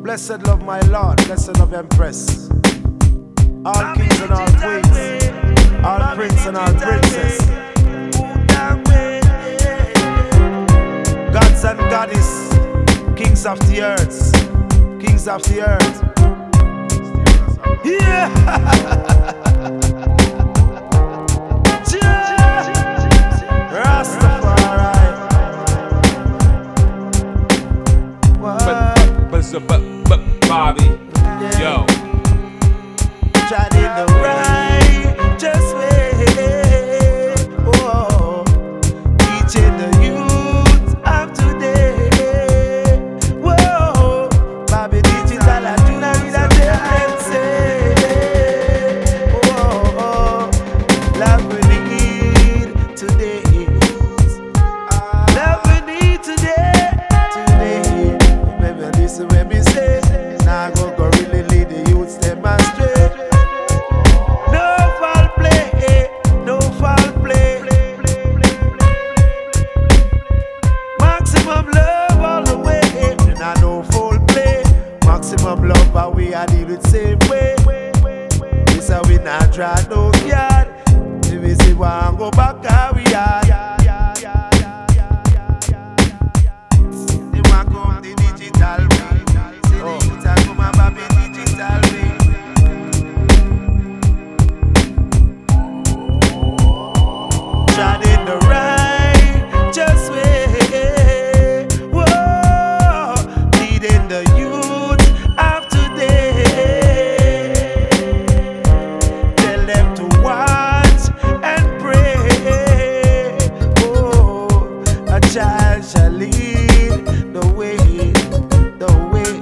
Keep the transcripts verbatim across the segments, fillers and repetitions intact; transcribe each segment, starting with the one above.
Blessed love my Lord, blessed love Empress. All kings and all queens, all prince and all princess. Gods and goddess, kings of the earth, kings of the earth. Yeah. Rastafari. But, but it's a but, but Bobby, yo. Tried in the righteous way, oh, teaching the youth of today, whoa, Bobby Digital and you know that they say, oh, love we need today, love we need today, today, baby listen when me say, now go go really lead the youth them astray. Maximum love, but we are deal with same way. This how we not try no yard. If we see one go back, how we are. They want come the digital way. Say the youth are come and Bobby digital way. Tried in the righteous way. Whoa, leading the youth. Child shall lead the way, the way.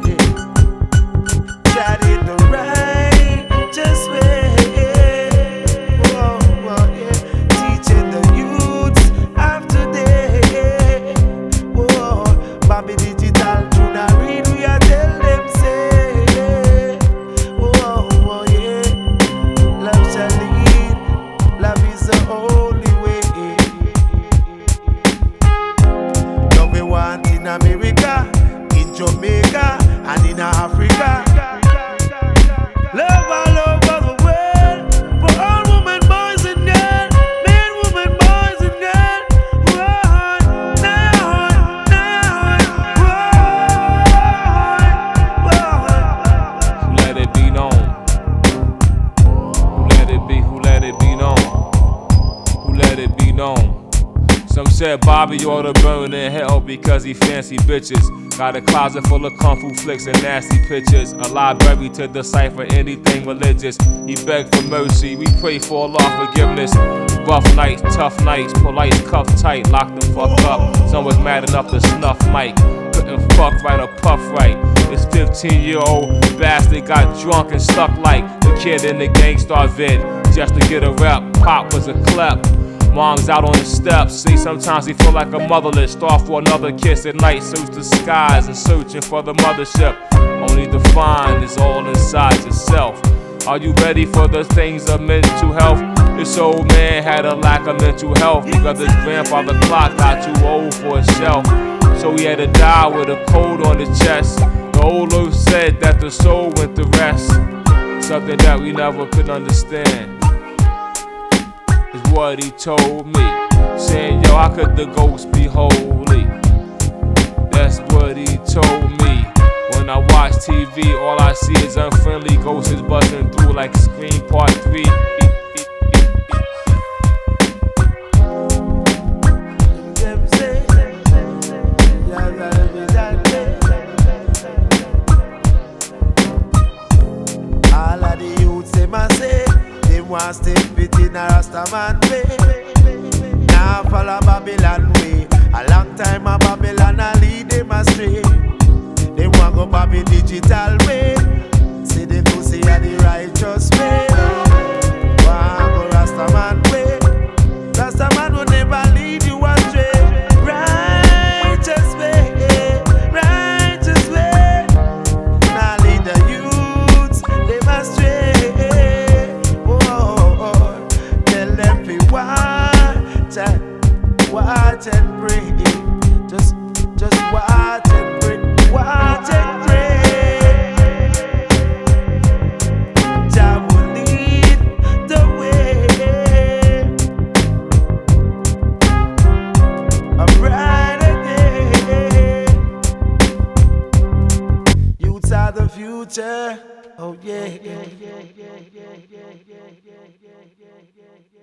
Child in the righteous way. Oh, oh, yeah. Teaching the youths of today. Oh, Bobby Digital do not read, we are tell them say. Oh, oh, yeah. Love shall lead, love is the only way. In America, in Jamaica, and in Africa. Love all over the world, for all women, boys and girls, men, women, boys and girls. Whoa, now, now, whoa, whoa. Who let it be known? Who let it be? Who let it be known? Who let it be known? Some said Bobby ought to burn in hell because he fancy bitches. Got a closet full of kung fu flicks and nasty pictures. A library to decipher anything religious. He begged for mercy, we pray for Allah forgiveness. Rough nights, tough nights, polite cuffed tight, locked the fuck up. Some was mad enough to snuff Mike. Couldn't fuck right or puff right. This fifteen year old bastard got drunk and stuck like the kid in the Gangstar vid. Just to get a rep, Pop was a klep. Mom's out on the steps, see sometimes he feel like a motherless. Start for another kiss at night, search the skies and searching for the mothership. Only to find is all inside yourself. Are you ready for the things of mental health? This old man had a lack of mental health because his grandfather clock got too old for a shelf. So he had to die with a cold on his chest. The old earth said that the soul went to rest. Something that we never could understand is what he told me, saying, yo, how could the ghost be holy? That's what he told me. When I watch T V, all I see is unfriendly ghosts busting through like Scream Part three. All of the youths, them a say, them want stay fit in a Rastaman way. Now follow Babylon way. A long time a Babylon a lead them astray. They want go Bobby Digital way. See the pussy a the righteous way. Want go Rastaman way. Rastaman will never lead you astray. Righteous way, righteous way. Now lead the youths, them astray. Oh, oh, oh. Tell them fi watch, watch. future. Oh yeah.